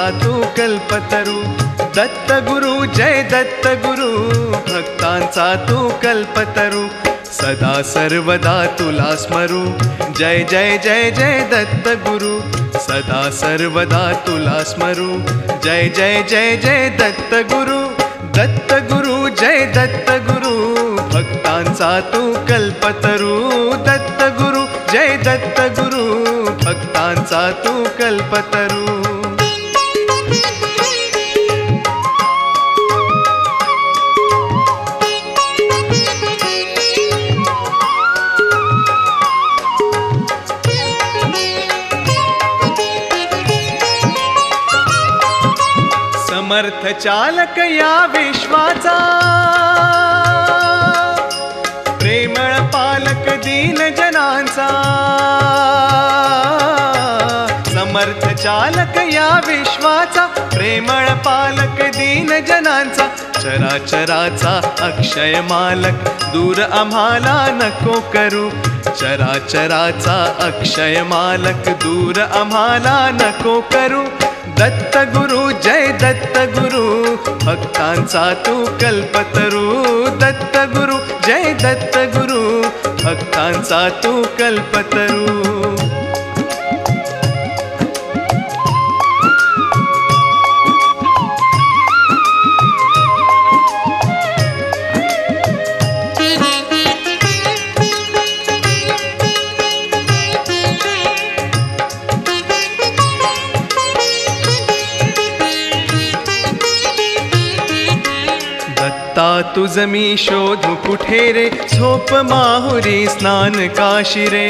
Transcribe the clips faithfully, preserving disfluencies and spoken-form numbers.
भक्तांचा तू कल्पतरू. दत्त गुरु जय दत्त गुरु, भक्तांचा तू कल्पतरू. सदा सर्वदा तुला स्मरू, जय जय जय जय दत्त गुरु. सदा सर्वदा तुला स्मरू, जय जय जय जय दत्त गुरु. दत्त गुरु जय दत्त गुरु, भक्तांचा तू कल्पतरू. दत्त गुरु जय दत्त गुरु, भक्तांचा तू कल्पतरू. समर्थ चालक या विश्वाचा, प्रेमळ पालक दीन जनांचा. समर्थ चालक या विश्वाचा, प्रेमळ पालक दीन जनांचा. चराचराचा अक्षय मालक, दूर आम्हाला नको करू. चराचराचा अक्षय मालक, दूर आम्हाला नको करू. दत्त गुरु जय दत्त गुरु, भक्तांचा तू कल्पतरू. दत्त गुरु जय दत्त गुरु, भक्तांचा तू कल्पतरू. दत्ता तुझ मी शोधू कुठे रे, झोप माहुरी स्नान काशी रे.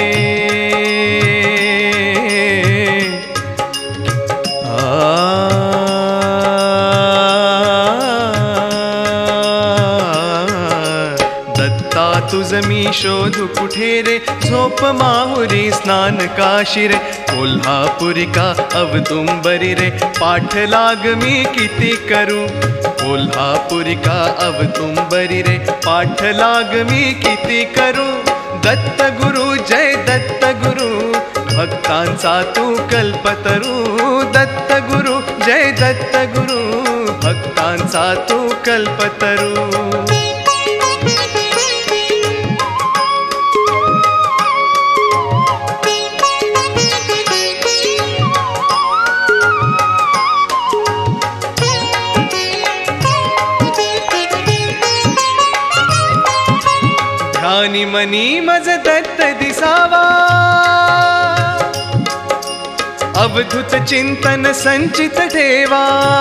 दत्ता तुझ मी शोधू कुठे रे, झोप माहुरी स्नान काशी रे. कोल्हापुरी का अवदुंबरी रे, पाठ लाग मी किती करू. कोल्हापुरी का अवदुंबरी रे, पाठ लाग मी किती करू. दत्त गुरु जय दत्त गुरु, भक्तांचा तू कल्पतरू. दत्त गुरु जय दत्त गुरु, भक्तांचा तू कल्पतरू. ध्यानी मनी मज दत्त दिसावा, अवधूत चिंतन संचित ठेवा.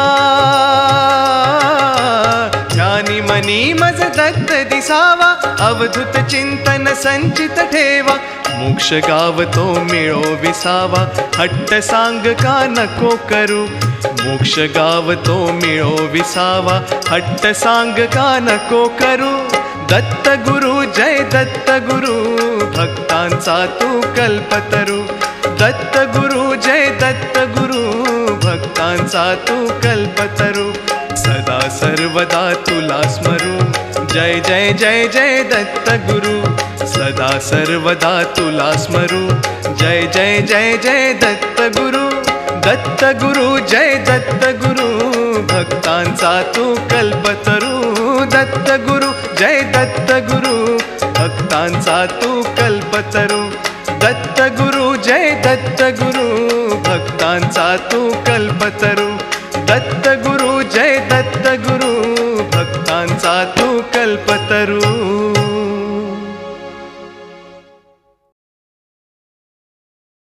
ध्यानी मनी मज दत्त दिसावा, अवधूत चिंतन संचित ठेवा. मोक्ष गावतो मिळो विसावा, हट्ट सांग का नको करू. मोक्ष गावतो मिळो विसावा, हट्ट सांग का नको करू. दत्त गुरु जय दत्त गुरु, भक्तांचा तू कल्पतरू. दत्त गुरु जय दत्त गुरु, भक्तांचा तू कल्पतरू. सदा सर्वदा तुला स्मरू, जय जय जय जय दत्त गुरु. सदा सर्वदा तुला स्मरू, जय जय जय जय दत्त गुरु. दत्त गुरु जय दत्त गुरु, भक्तांचा तू कल्पतरू. दत्त गुरु जय दत्त गुरु, भक्तांचा तू कल्पतरू. दत्त गुरु जय दत्त गुरु, भक्तांचा तू कल्पतरू. दत्त गुरु जय दत्त गुरु, भक्तांचा तू कल्पतरू.